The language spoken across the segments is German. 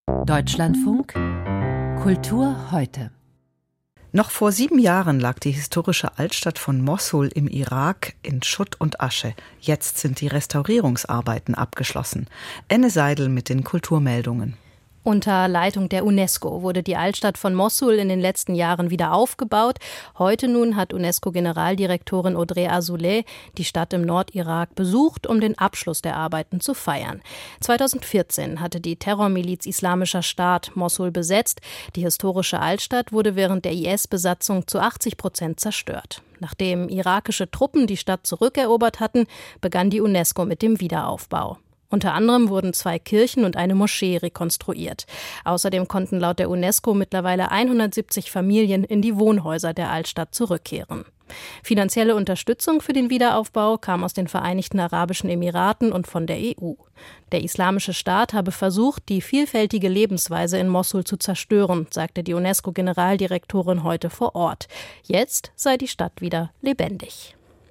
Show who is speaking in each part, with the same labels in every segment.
Speaker 1: Deutschlandfunk Kultur heute.
Speaker 2: Noch vor 7 Jahren lag die historische Altstadt von Mossul im Irak in Schutt und Asche. Jetzt sind die Restaurierungsarbeiten abgeschlossen. Enne Seidel mit den Kulturmeldungen.
Speaker 3: Unter Leitung der UNESCO wurde die Altstadt von Mossul in den letzten Jahren wieder aufgebaut. Heute nun hat UNESCO-Generaldirektorin Audrey Azoulay die Stadt im Nordirak besucht, um den Abschluss der Arbeiten zu feiern. 2014 hatte die Terrormiliz Islamischer Staat Mossul besetzt. Die historische Altstadt wurde während der IS-Besatzung zu 80% zerstört. Nachdem irakische Truppen die Stadt zurückerobert hatten, begann die UNESCO mit dem Wiederaufbau. Unter anderem wurden 2 Kirchen und eine Moschee rekonstruiert. Außerdem konnten laut der UNESCO mittlerweile 170 Familien in die Wohnhäuser der Altstadt zurückkehren. Finanzielle Unterstützung für den Wiederaufbau kam aus den Vereinigten Arabischen Emiraten und von der EU. Der Islamische Staat habe versucht, die vielfältige Lebensweise in Mossul zu zerstören, sagte die UNESCO-Generaldirektorin heute vor Ort. Jetzt sei die Stadt wieder lebendig.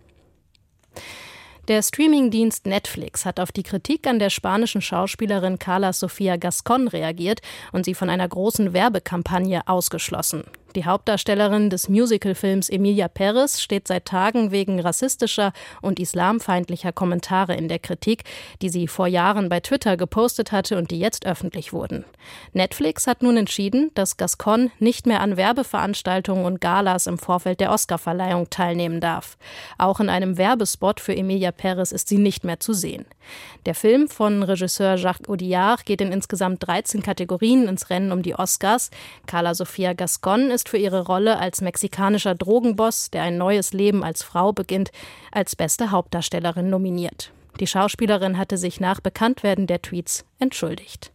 Speaker 3: Der Streamingdienst Netflix hat auf die Kritik an der spanischen Schauspielerin Carla Sofía Gascón reagiert und sie von einer großen Werbekampagne ausgeschlossen. Die Hauptdarstellerin des Musicalfilms Emilia Pérez steht seit Tagen wegen rassistischer und islamfeindlicher Kommentare in der Kritik, die sie vor Jahren bei Twitter gepostet hatte und die jetzt öffentlich wurden. Netflix hat nun entschieden, dass Gascón nicht mehr an Werbeveranstaltungen und Galas im Vorfeld der Oscarverleihung teilnehmen darf. Auch in einem Werbespot für Emilia Pérez ist sie nicht mehr zu sehen. Der Film von Regisseur Jacques Audiard geht in insgesamt 13 Kategorien ins Rennen um die Oscars. Carla Sofía Gascón ist für ihre Rolle als mexikanischer Drogenboss, der ein neues Leben als Frau beginnt, als beste Hauptdarstellerin nominiert. Die Schauspielerin hatte sich nach Bekanntwerden der Tweets entschuldigt.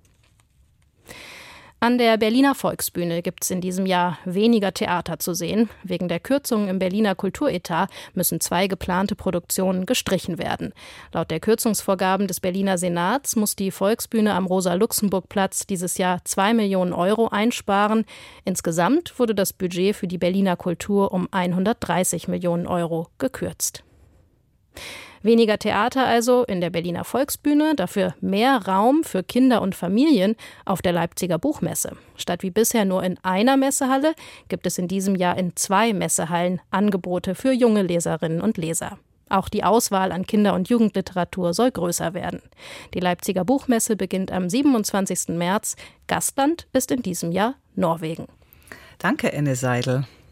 Speaker 3: An der Berliner Volksbühne gibt es in diesem Jahr weniger Theater zu sehen. Wegen der Kürzungen im Berliner Kulturetat müssen 2 geplante Produktionen gestrichen werden. Laut der Kürzungsvorgaben des Berliner Senats muss die Volksbühne am Rosa-Luxemburg-Platz dieses Jahr 2 Millionen Euro einsparen. Insgesamt wurde das Budget für die Berliner Kultur um 130 Millionen Euro gekürzt. Weniger Theater also in der Berliner Volksbühne, dafür mehr Raum für Kinder und Familien auf der Leipziger Buchmesse. Statt wie bisher nur in einer Messehalle gibt es in diesem Jahr in 2 Messehallen Angebote für junge Leserinnen und Leser. Auch die Auswahl an Kinder- und Jugendliteratur soll größer werden. Die Leipziger Buchmesse beginnt am 27. März. Gastland ist in diesem Jahr Norwegen.
Speaker 2: Danke, Enne Seidel.